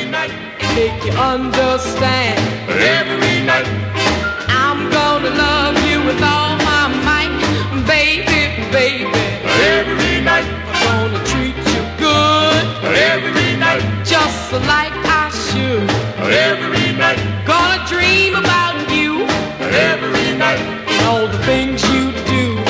night. Make you understand. Every night. I'm gonna love you with all my might, baby, baby. Every night. I'm gonna treat you good. Every night. Just like I should. Every night. Gonna dream about you. Every night. And all the things you do.